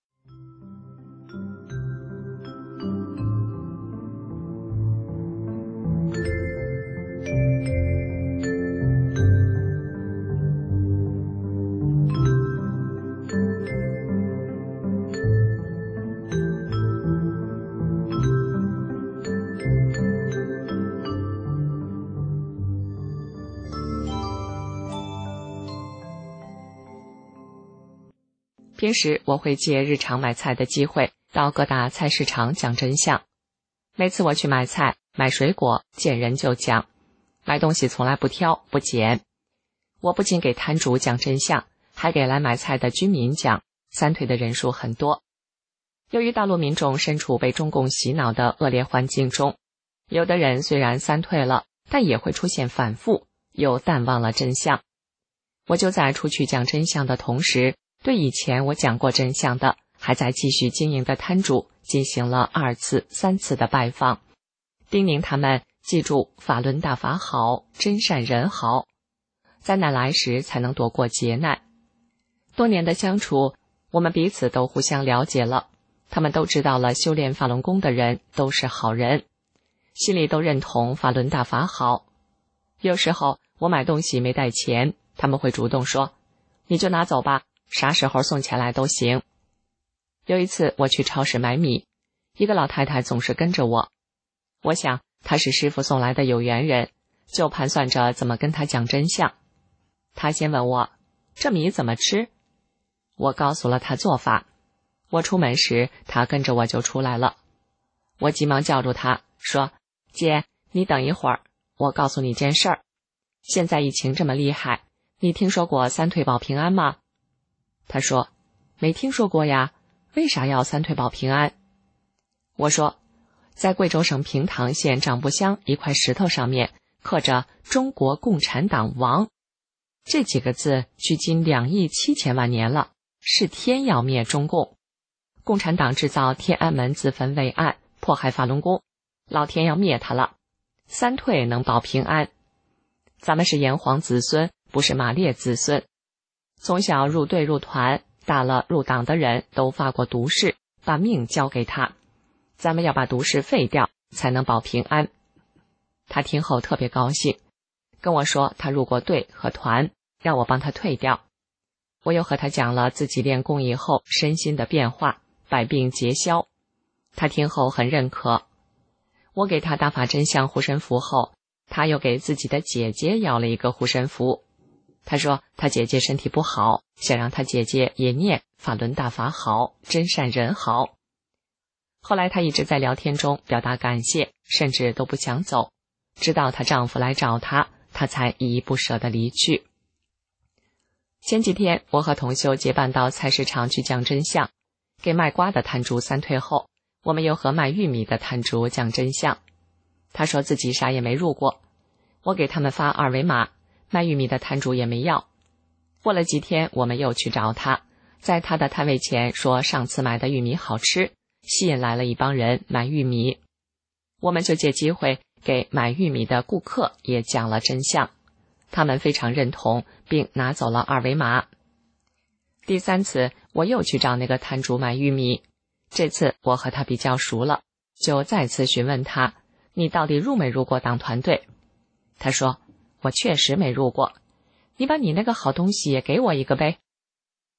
平时我会借日常买菜的机会到各大菜市场讲真相。每次我去买菜买水果，见人就讲，买东西从来不挑不拣。我不仅给摊主讲真相，还给来买菜的居民讲，3退的人数很多。由于大陆民众身处被中共洗脑的恶劣环境中，有的人虽然3退了，但也会出现反复，又淡忘了真相。我就在出去讲真相的同时，对以前我讲过真相的还在继续经营的摊主进行了2次、3次的拜访，叮咛他们记住法轮大法好，真善人好，灾难来时才能躲过劫难。多年的相处，我们彼此都互相了解了，他们都知道了修炼法轮功的人都是好人，心里都认同法轮大法好。有时候我买东西没带钱，他们会主动说，你就拿走吧，啥时候送钱来都行。有一次我去超市买米，一个老太太总是跟着我，我想她是师父送来的有缘人，就盘算着怎么跟她讲真相。她先问我，这米怎么吃？我告诉了她做法。我出门时，她跟着我就出来了。我急忙叫住她，说，姐，你等一会儿，我告诉你件事儿。现在疫情这么厉害，你听说过3退保平安吗？她说，没听说过呀，为啥要3退保平安？我说，在贵州省平塘县长布乡一块石头上面刻着中国共产党亡，这几个字距今2亿7千万年了，是天要灭中共。共产党制造天安门自焚伟案，迫害法轮功，老天要灭他了，3退能保平安。咱们是炎黄子孙，不是马列子孙。从小入队入团，大了入党的人都发过毒誓，把命交给他，咱们要把毒誓废掉，才能保平安。他听后特别高兴，跟我说他入过队和团，让我帮他退掉。我又和他讲了自己练功以后身心的变化，百病皆消。他听后很认可。我给他大法真相护身符后，他又给自己的姐姐要了一个护身符。他说他姐姐身体不好，想让他姐姐也念法轮大法好，真善人好。后来她一直在聊天中表达感谢，甚至都不想走，直到她丈夫来找她，她才依依不舍地离去。前几天我和同修结伴到菜市场去讲真相，给卖瓜的摊主3退后，我们又和卖玉米的摊主讲真相。他说自己啥也没入过，我给他们发2维码，卖玉米的摊主也没要。过了几天我们又去找他，在他的摊位前说上次买的玉米好吃，吸引来了一帮人买玉米。我们就借机会给买玉米的顾客也讲了真相，他们非常认同，并拿走了2维码。第3次我又去找那个摊主买玉米，这次我和他比较熟了，就再次询问他，你到底入没入过党团队？他说，我确实没入过，你把你那个好东西也给我一个呗。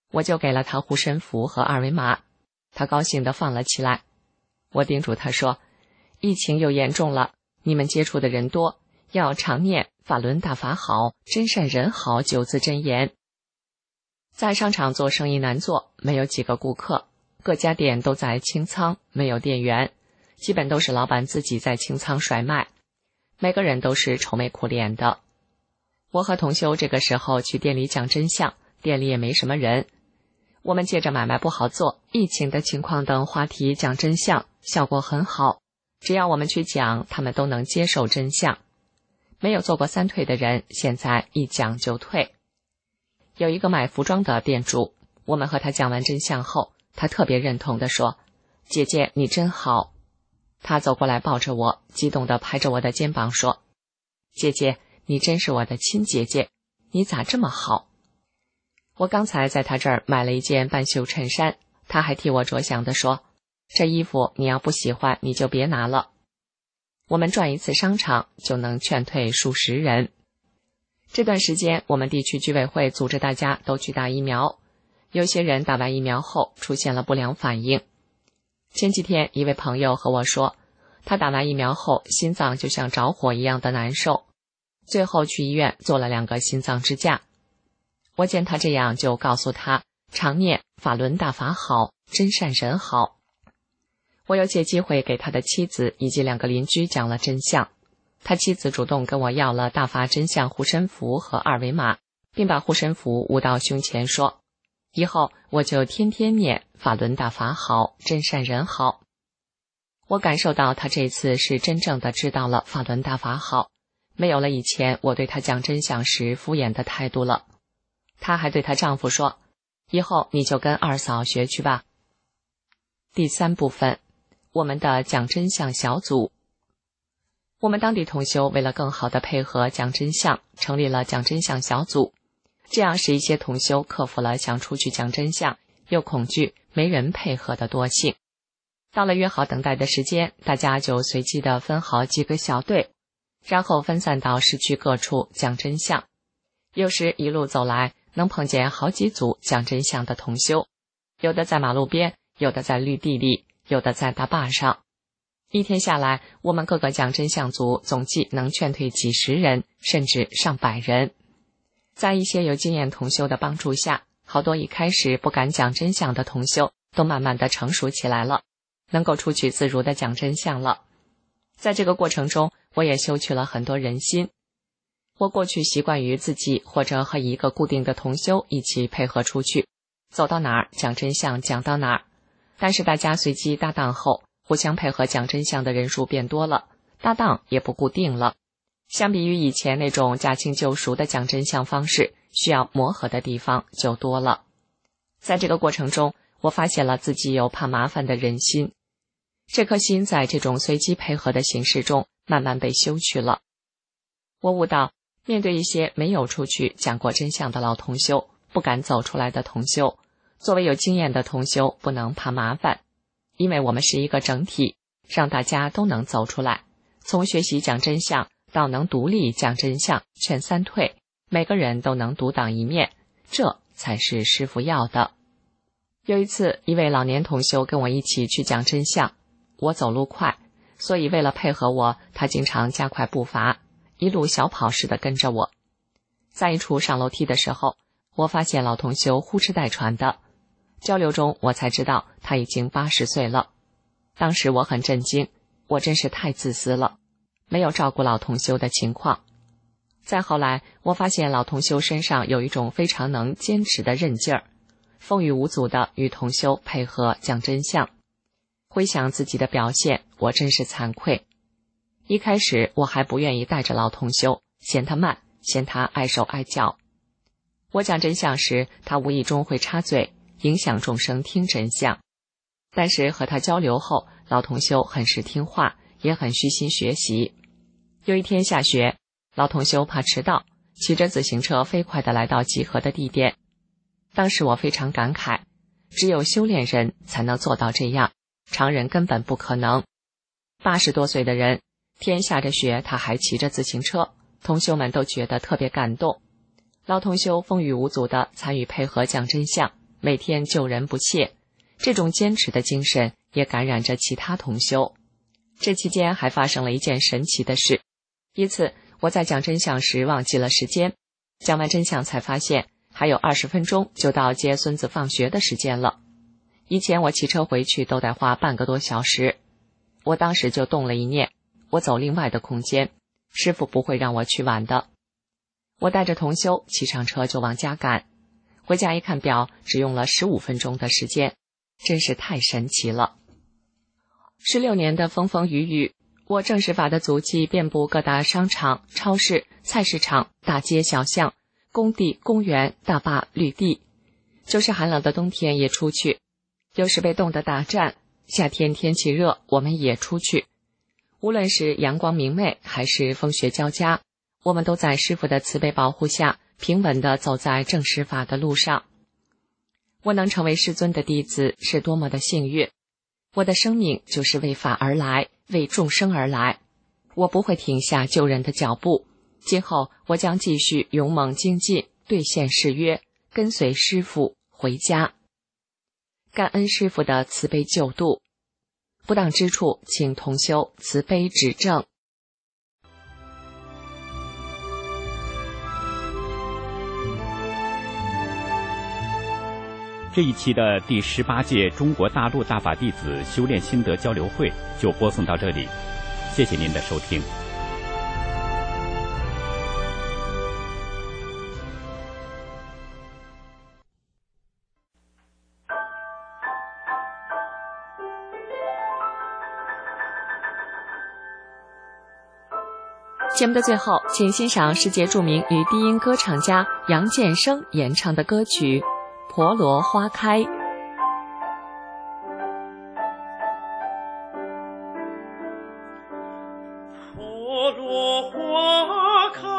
我就给了他护身符和二维码，他高兴地放了起来。我叮嘱他说，疫情又严重了，你们接触的人多，要常念法轮大法好，真善人好9字真言。在商场做生意难做，没有几个顾客，各家店都在清仓，没有店员，基本都是老板自己在清仓甩卖，每个人都是愁眉苦脸的。我和同修这个时候去店里讲真相，店里也没什么人。我们借着买卖不好做、疫情的情况等话题讲真相，效果很好，只要我们去讲，他们都能接受真相。没有做过3退的人，现在一讲就退。有一个买服装的店主，我们和他讲完真相后，他特别认同地说，姐姐你真好。他走过来抱着我，激动地拍着我的肩膀说，姐姐你真是我的亲姐姐，你咋这么好。我刚才在他这儿买了一件半袖衬衫，他还替我着想地说，这衣服你要不喜欢你就别拿了。我们转一次商场就能劝退数十人。这段时间我们地区居委会组织大家都去打疫苗，有些人打完疫苗后出现了不良反应。前几天一位朋友和我说，他打完疫苗后心脏就像着火一样的难受，最后去医院做了2个心脏支架。我见他这样就告诉他，常念法轮大法好，真善人好。我又借机会给他的妻子以及2个邻居讲了真相，他妻子主动跟我要了大法真相护身符和二维码，并把护身符捂到胸前说，以后我就天天念法轮大法好，真善人好。我感受到他这次是真正的知道了法轮大法好，没有了以前我对他讲真相时敷衍的态度了。她还对她丈夫说，以后你就跟二嫂学去吧。第3部分，我们的讲真相小组。我们当地同修为了更好的配合讲真相，成立了讲真相小组，这样使一些同修克服了想出去讲真相又恐惧没人配合的惰性。到了约好等待的时间，大家就随机的分好几个小队，然后分散到市区各处讲真相。有时一路走来，能碰见好几组讲真相的同修，有的在马路边，有的在绿地里，有的在大坝上。一天下来，我们各个讲真相组总计能劝退几十人，甚至上百人。在一些有经验同修的帮助下，好多一开始不敢讲真相的同修都慢慢的成熟起来了，能够出去自如的讲真相了。在这个过程中，我也修去了很多人心。我过去习惯于自己或者和一个固定的同修一起配合出去，走到哪儿讲真相讲到哪儿。但是大家随机搭档后，互相配合讲真相的人数变多了，搭档也不固定了。相比于以前那种驾轻就熟的讲真相方式，需要磨合的地方就多了。在这个过程中，我发现了自己有怕麻烦的人心，这颗心在这种随机配合的形式中慢慢被修去了。我悟到，面对一些没有出去讲过真相的老同修，不敢走出来的同修，作为有经验的同修不能怕麻烦，因为我们是一个整体，让大家都能走出来，从学习讲真相到能独立讲真相，劝3退，每个人都能独当一面，这才是师父要的。有一次，一位老年同修跟我一起去讲真相，我走路快，所以为了配合我，他经常加快步伐，一路小跑似的跟着我。在一处上楼梯的时候，我发现老同修呼哧带喘的，交流中我才知道他已经80岁了。当时我很震惊，我真是太自私了，没有照顾老同修的情况。再后来，我发现老同修身上有一种非常能坚持的韧劲儿，风雨无阻的与同修配合讲真相。回想自己的表现，我真是惭愧。一开始我还不愿意带着老同修，嫌他慢，嫌他碍手碍脚。我讲真相时，他无意中会插嘴，影响众生听真相。但是和他交流后，老同修很是听话，也很虚心学习。有一天下雪，老同修怕迟到，骑着自行车飞快地来到集合的地点。当时我非常感慨，只有修炼人才能做到这样，常人根本不可能。80多岁的人，天下着雪他还骑着自行车，同修们都觉得特别感动。老同修风雨无阻地参与配合讲真相， 每天救人不懈。这种坚持的精神也感染着其他同修。这期间还发生了一件神奇的事。一次我在讲真相时忘记了时间，讲完真相才发现还有20分钟就到接孙子放学的时间了。以前我骑车回去都得花半个多小时，我当时就动了一念，我走另外的空间，师父不会让我去晚的。我带着同修骑上车就往家赶，回家一看表，只用了15分钟的时间，真是太神奇了。16年的风风雨雨，我证实法的足迹遍布各大商场、超市、菜市场、大街小巷、工地、公园、大坝、绿地，就是寒冷的冬天也出去，有时被冻得打颤，夏天天气热我们也出去。无论是阳光明媚还是风雪交加，我们都在师父的慈悲保护下平稳地走在证实法的路上。我能成为师尊的弟子是多么的幸运，我的生命就是为法而来，为众生而来，我不会停下救人的脚步，今后我将继续勇猛精进，兑现誓约，跟随师父回家。感恩师父的慈悲救度，不当之处请同修慈悲指正。 这一期的第18届中国大陆大法弟子修炼心得交流会就播送到这里，谢谢您的收听。 节目的最后，请欣赏世界著名女低音歌唱家杨建生演唱的歌曲《婆罗花开》。 婆罗花开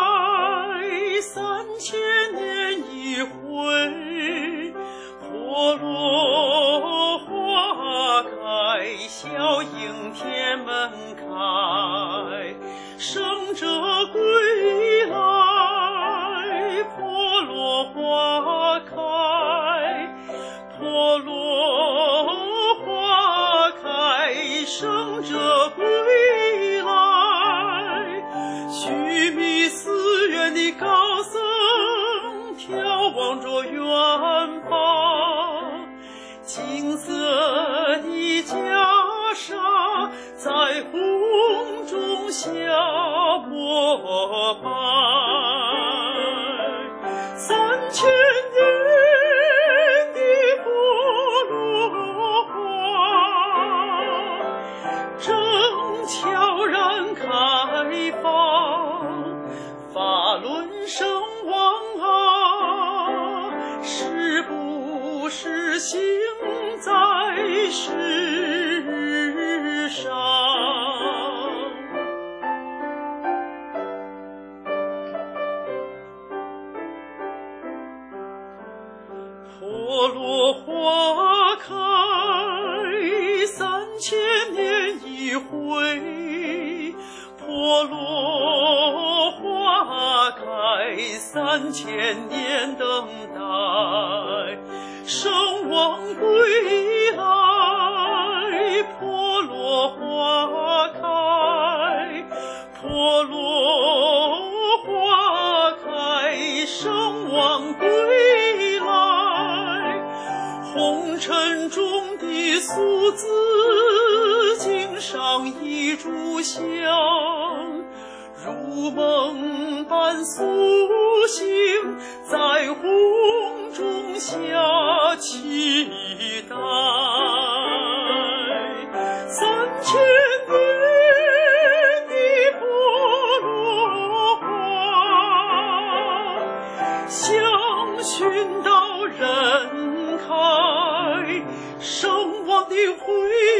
，3000年一回，婆罗花开，笑迎天门开，圣者归来，婆罗花开，婆罗花开，圣者归来，须弥寺院的高僧眺望着远方，金色的袈裟在红中下膜拜，3000年的婆罗花正悄然开放，法轮圣王啊，是不是行在世上？婆罗花开，3000年一回，婆罗花开，3000年等待，圣王归来，婆罗花开，婆罗花开，圣王归来，红尘中的俗子经上一炷香，如梦般苏醒，在红中下期待，3000年的婆罗花，香熏到人开，圣王的辉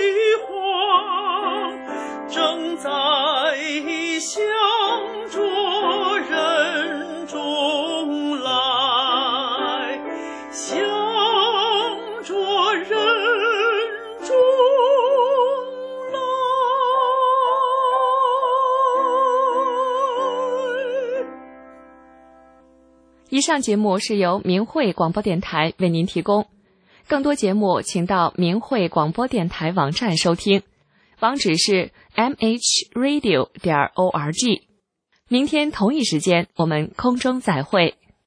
煌正在向着人中来，向着人中来。 以上节目是由明慧广播电台为您提供，更多节目请到明慧广播电台网站收听，网址是 mhradio.org。明天同一时间我们空中再会。